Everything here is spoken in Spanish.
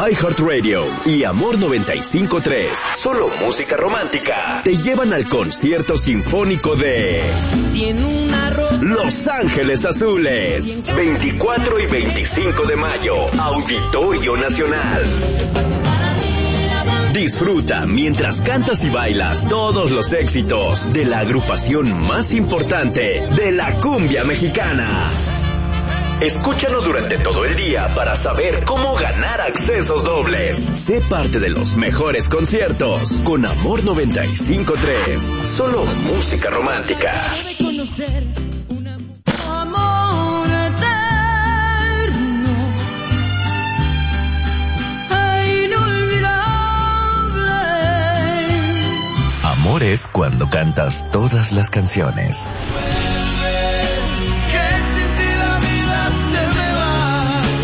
iHeartRadio y Amor 95.3, solo música romántica, te llevan al concierto sinfónico de Los Ángeles Azules, 24 y 25 de mayo, Auditorio Nacional. Disfruta mientras cantas y bailas todos los éxitos de la agrupación más importante de la cumbia mexicana. Escúchanos durante todo el día para saber cómo ganar accesos dobles. Sé parte de los mejores conciertos con Amor 95.3. Solo música romántica. Amor eterno, inolvidable. Amor es cuando cantas todas las canciones.